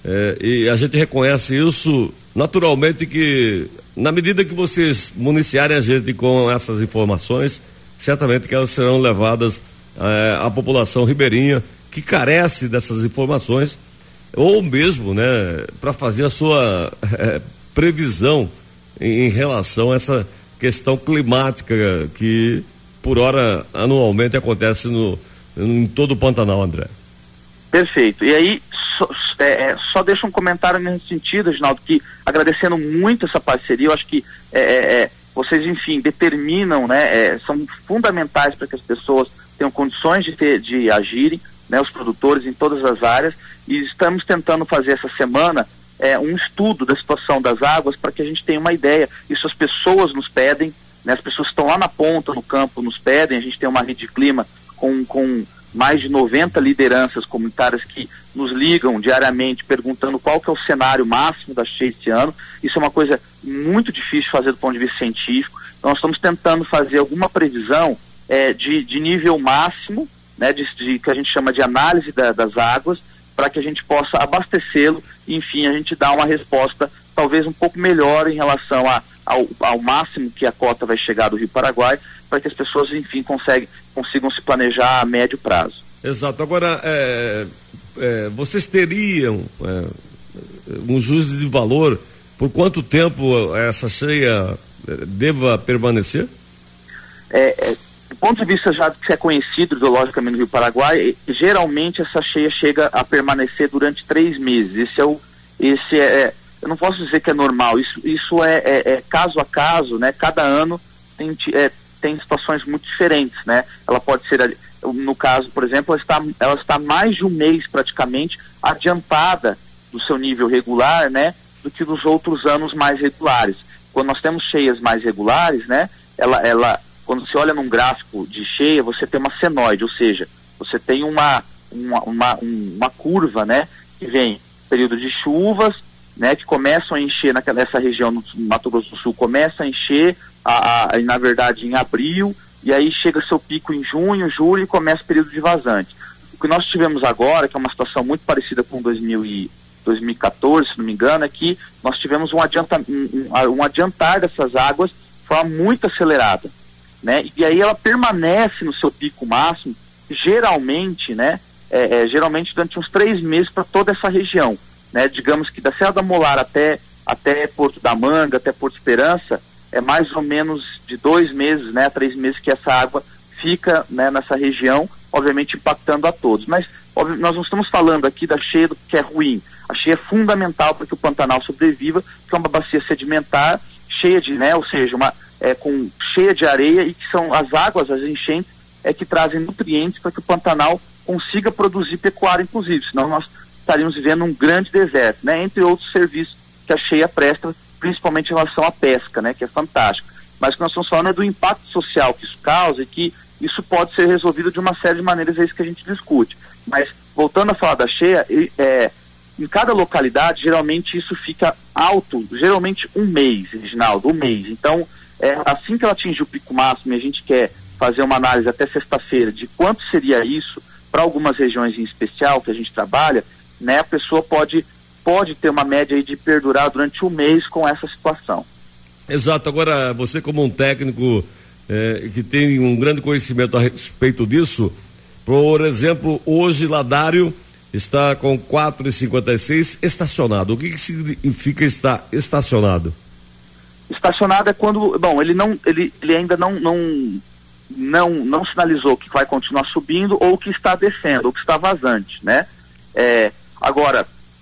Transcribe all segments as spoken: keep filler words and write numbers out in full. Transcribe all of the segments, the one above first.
É, e a gente reconhece isso naturalmente, que na medida que vocês municiarem a gente com essas informações, certamente que elas serão levadas é, à população ribeirinha que carece dessas informações, ou mesmo, né, para fazer a sua é, previsão em, em relação a essa questão climática que por hora anualmente acontece no, em todo o Pantanal, André. Perfeito. E aí só, é, só deixa um comentário nesse sentido, Reginaldo, que agradecendo muito essa parceria, eu acho que é, é, vocês, enfim, determinam, né, é, são fundamentais para que as pessoas tenham condições de, ter, de agirem, né, os produtores em todas as áreas, e estamos tentando fazer essa semana é, um estudo da situação das águas para que a gente tenha uma ideia. Isso as pessoas nos pedem, né, as pessoas que estão lá na ponta, no campo, nos pedem. A gente tem uma rede de clima com, com mais de noventa lideranças comunitárias que nos ligam diariamente perguntando qual que é o cenário máximo da cheia esse ano. Isso é uma coisa muito difícil de fazer do ponto de vista científico. Então nós estamos tentando fazer alguma previsão é, de, de nível máximo, né, de, de, que a gente chama de análise da, das águas, para que a gente possa abastecê-lo e, enfim, a gente dá uma resposta talvez um pouco melhor em relação a, ao, ao máximo que a cota vai chegar do Rio Paraguai, para que as pessoas, enfim, conseguem, consigam se planejar a médio prazo. Exato. Agora, é, é, vocês teriam é, um juízo de valor por quanto tempo essa cheia deva permanecer? É, é, do ponto de vista já que é conhecido hidrologicamente no Rio Paraguai, geralmente essa cheia chega a permanecer durante três meses. Esse é o, esse é, eu não posso dizer que é normal, isso, isso é, é, é caso a caso, né? Cada ano tem, é, tem situações muito diferentes, né? Ela pode ser, no caso, por exemplo, ela está, ela está mais de um mês praticamente adiantada do seu nível regular, né? Do que dos outros anos mais regulares. Quando nós temos cheias mais regulares, né? Ela, ela quando você olha num gráfico de cheia, você tem uma senoide, ou seja, você tem uma, uma, uma, uma curva, né, que vem período de chuvas, né, que começam a encher naquela, nessa região no Mato Grosso do Sul, começa a encher, a, a, na verdade, em abril, e aí chega seu pico em junho, julho, e começa o período de vazante. O que nós tivemos agora, que é uma situação muito parecida com dois mil e quatorze, se não me engano, é que nós tivemos um, adianta, um, um adiantar dessas águas de forma muito acelerada. Né? E aí ela permanece no seu pico máximo, geralmente, né? É, é, geralmente durante uns três meses para toda essa região, né? Digamos que da Serra da Molar até, até Porto da Manga, até Porto Esperança, é mais ou menos de dois meses, né? Três meses que essa água fica, né, nessa região, obviamente impactando a todos. Mas óbvio, nós não estamos falando aqui da cheia do que é ruim. A cheia é fundamental para que o Pantanal sobreviva, que é uma bacia sedimentar cheia de, né? Ou seja, uma É, com, cheia de areia, e que são as águas, as enchentes, é que trazem nutrientes para que o Pantanal consiga produzir pecuária, inclusive, senão nós estaríamos vivendo um grande deserto, né? Entre outros serviços que a cheia presta, principalmente em relação à pesca, né? Que é fantástico. Mas o que nós estamos falando é do impacto social que isso causa, e que isso pode ser resolvido de uma série de maneiras, é isso que a gente discute. Mas, voltando a falar da cheia, é, em cada localidade, geralmente isso fica alto, geralmente um mês, Reginaldo, um mês. Então, É, assim que ela atingir o pico máximo, e a gente quer fazer uma análise até sexta-feira de quanto seria isso para algumas regiões em especial que a gente trabalha, né, a pessoa pode, pode ter uma média aí de perdurar durante um mês com essa situação. Exato. Agora, você como um técnico é, que tem um grande conhecimento a respeito disso, por exemplo, hoje Ladário está com quatro e cinquenta e seis estacionado. O que, que significa estar estacionado? Estacionado é quando, bom, ele não, ele, ele ainda não, não, não, não sinalizou que vai continuar subindo ou que está descendo, ou que está vazante, né? É, agora,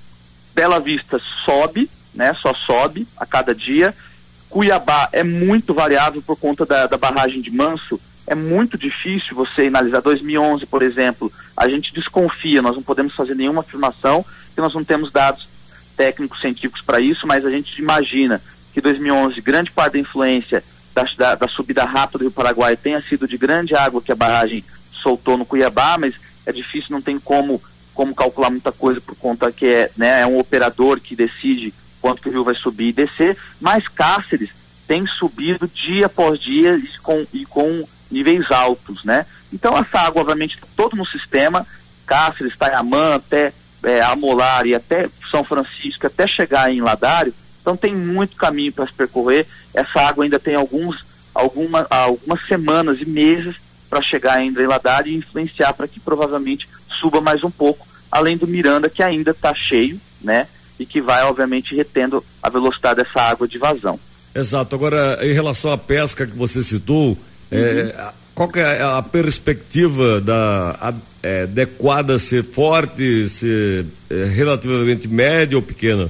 Bela Vista sobe, né? Só sobe a cada dia. Cuiabá é muito variável por conta da, da barragem de Manso. É muito difícil você analisar. dois mil e onze, por exemplo, a gente desconfia, nós não podemos fazer nenhuma afirmação, porque nós não temos dados técnicos científicos para isso, mas a gente imagina que dois mil e onze, grande parte da influência da, da, da subida rápida do Rio Paraguai tenha sido de grande água que a barragem soltou no Cuiabá, mas é difícil, não tem como, como calcular muita coisa por conta que é, né, é um operador que decide quanto que o rio vai subir e descer, mas Cáceres tem subido dia após dia e com, e com níveis altos, né? Então essa água, obviamente, está todo no sistema, Cáceres, Taiamã, até é, Amolar e até São Francisco, até chegar em Ladário. Então tem muito caminho para se percorrer. Essa água ainda tem alguns, alguma, algumas semanas e meses para chegar ainda em Ladário e influenciar para que provavelmente suba mais um pouco, além do Miranda, que ainda está cheio, né? E que vai, obviamente, retendo a velocidade dessa água de vazão. Exato. Agora, em relação à pesca que você citou, uhum. é, qual que é a perspectiva da é, adequada ser forte, ser é, relativamente média ou pequena?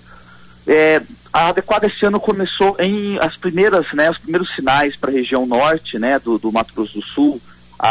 É, a adequada esse ano começou em as primeiras, né, os primeiros sinais para a região norte, né, do, do Mato Grosso do Sul.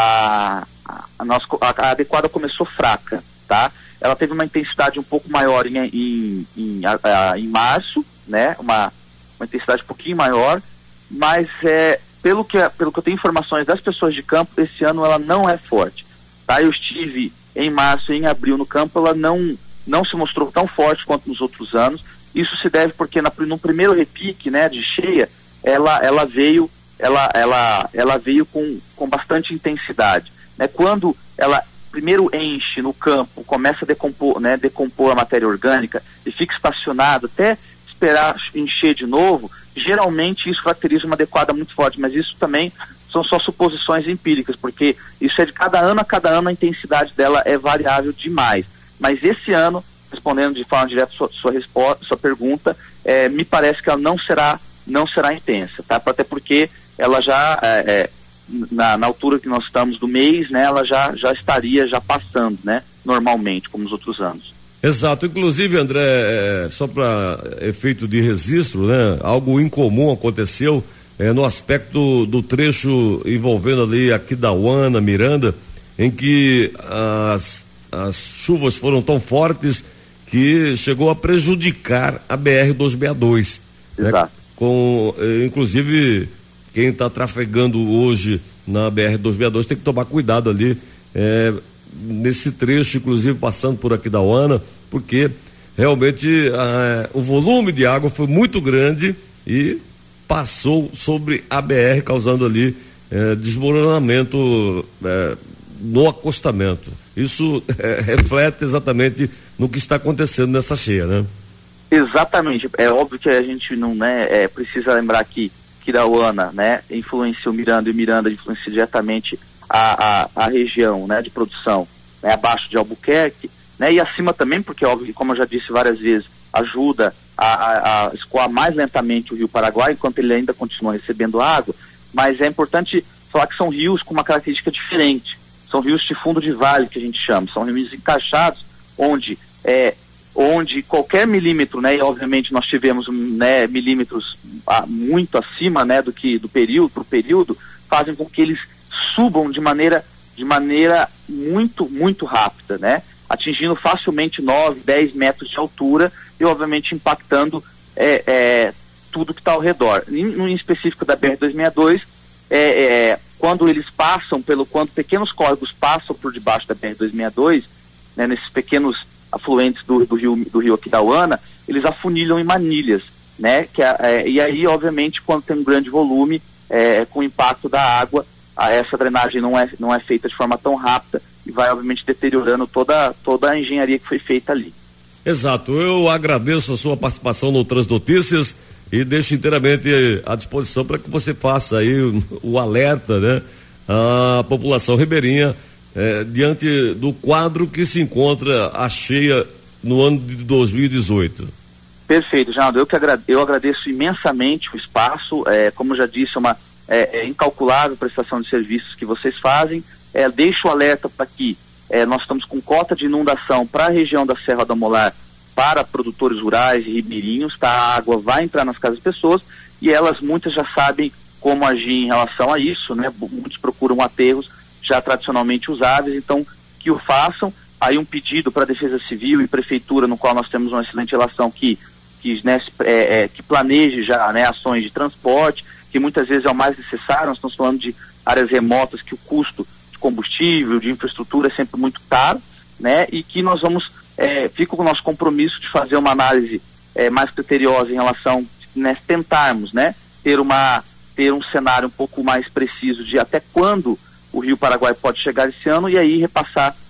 A, a, a, nossa, a, a adequada começou fraca, tá? Ela teve uma intensidade um pouco maior em, em, em, a, a, em março, né, uma, uma intensidade um pouquinho maior, mas é, pelo, que, pelo que eu tenho informações das pessoas de campo, esse ano ela não é forte, tá? Eu estive em março e em abril no campo, ela não, não se mostrou tão forte quanto nos outros anos. Isso se deve porque na, no primeiro repique, né, de cheia, ela, ela veio, ela, ela, ela veio com, com bastante intensidade, né? Quando ela primeiro enche no campo, começa a decompor, né, decompor a matéria orgânica e fica estacionado até esperar encher de novo, geralmente isso caracteriza uma adequada muito forte, mas isso também são só suposições empíricas, porque isso é de cada ano a cada ano, a intensidade dela é variável demais. Mas esse ano, respondendo de forma direta sua, sua resposta, sua pergunta, é, me parece que ela não será, não será intensa, tá? Até porque ela já, é, é, na, na altura que nós estamos do mês, né, ela já, já estaria já passando, né, normalmente, como nos outros anos. Exato, inclusive, André, é, só para efeito de registro, né, algo incomum aconteceu é, no aspecto do trecho envolvendo ali Aquidauana, Miranda, em que as, as chuvas foram tão fortes que chegou a prejudicar a B R duzentos e sessenta e dois. Exato. Né? Com, inclusive, quem está trafegando hoje na B R duzentos e sessenta e dois tem que tomar cuidado ali, é, nesse trecho, inclusive passando por Aquidauana, porque realmente ah, o volume de água foi muito grande e passou sobre a B R, causando ali eh, desmoronamento eh, no acostamento. Isso eh, reflete exatamente no que está acontecendo nessa cheia, né? Exatamente. É óbvio que a gente não, né, é, precisa lembrar que Aquidauana, né, influencia o Miranda e o Miranda influencia diretamente a, a, a região, né, de produção, né, abaixo de Albuquerque, né, e acima também, porque óbvio, como eu já disse várias vezes, ajuda a, a, a escoar mais lentamente o Rio Paraguai, enquanto ele ainda continua recebendo água, mas é importante falar que são rios com uma característica diferente, são rios de fundo de vale, que a gente chama, são rios encaixados, onde, é, onde qualquer milímetro, né, e obviamente nós tivemos, né, milímetros a, muito acima, né, do que do período, pro período, fazem com que eles subam de maneira, de maneira muito, muito rápida, né, atingindo facilmente nove, dez metros de altura e obviamente impactando é, é, tudo que está ao redor. No em específico da B R duzentos e sessenta e dois, é, é, quando eles passam, pelo quando pequenos córregos passam por debaixo da B R duzentos e sessenta e dois, né, nesses pequenos afluentes do, do rio do rio Aquidauana, eles afunilham em manilhas, né, que é, é, e aí obviamente quando tem um grande volume, é, com o impacto da água, a, essa drenagem não é, não é feita de forma tão rápida e vai obviamente deteriorando toda, toda a engenharia que foi feita ali. Exato, eu agradeço a sua participação no Transnotícias e deixo inteiramente à disposição para que você faça aí o, o alerta, né, à população ribeirinha eh, diante do quadro que se encontra a cheia no ano de dois mil e dezoito. Perfeito, Geraldo, eu que agrade, eu agradeço imensamente o espaço, é, como eu já disse, uma é, é incalculável prestação de serviços que vocês fazem. É, deixo o alerta para que é, nós estamos com cota de inundação para a região da Serra do Amolar, para produtores rurais e ribeirinhos, tá? A água vai entrar nas casas das pessoas e elas, muitas já sabem como agir em relação a isso, né? Muitos procuram aterros já tradicionalmente usáveis, então que o façam. Aí um pedido para a Defesa Civil e Prefeitura, no qual nós temos uma excelente relação, que, que, né, é, é, que planeje já, né, ações de transporte, que muitas vezes é o mais necessário. Nós estamos falando de áreas remotas que o custo combustível, de infraestrutura é sempre muito caro, né, e que nós vamos, é, fica com o nosso compromisso de fazer uma análise é, mais criteriosa em relação, né, tentarmos, né, ter uma, ter um cenário um pouco mais preciso de até quando o Rio Paraguai pode chegar esse ano e aí repassar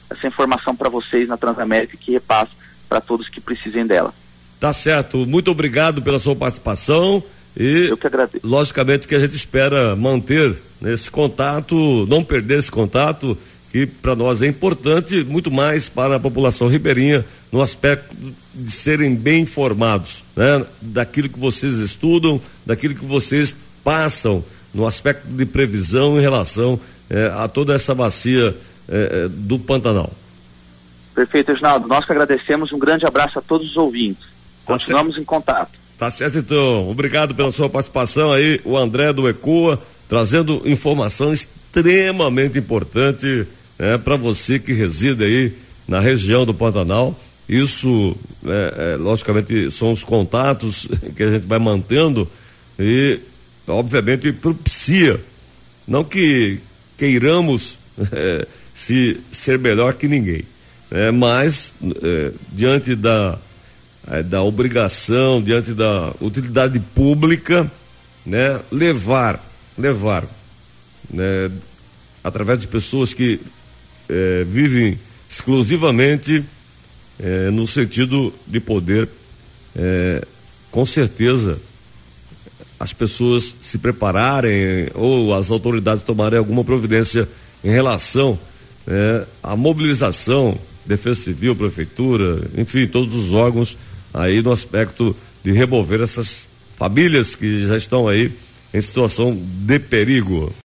essa informação para vocês na Transamérica, que repasse para todos que precisem dela. Tá certo, muito obrigado pela sua participação e eu que agradeço. Logicamente que a gente espera manter esse contato, não perder esse contato, que para nós é importante, muito mais para a população ribeirinha, no aspecto de serem bem informados, né? Daquilo que vocês estudam, daquilo que vocês passam no aspecto de previsão em relação eh, a toda essa bacia eh, do Pantanal. Perfeito, Reginaldo, nós que agradecemos, um grande abraço a todos os ouvintes, tá continuamos certo. Em contato. Tá certo, então, obrigado pela sua participação aí, o André do ECOA, trazendo informação extremamente importante, né, para você que reside aí na região do Pantanal. Isso, é, é, logicamente, são os contatos que a gente vai mantendo e, obviamente, propicia, não que queiramos é, se ser melhor que ninguém, é, mas é, diante da, é, da obrigação, diante da utilidade pública, né, levar, levar, né, através de pessoas que é, vivem exclusivamente É, no sentido de poder, é, com certeza, as pessoas se prepararem ou as autoridades tomarem alguma providência em relação é, à mobilização, Defesa Civil, Prefeitura, enfim, todos os órgãos aí no aspecto de remover essas famílias que já estão aí em situação de perigo.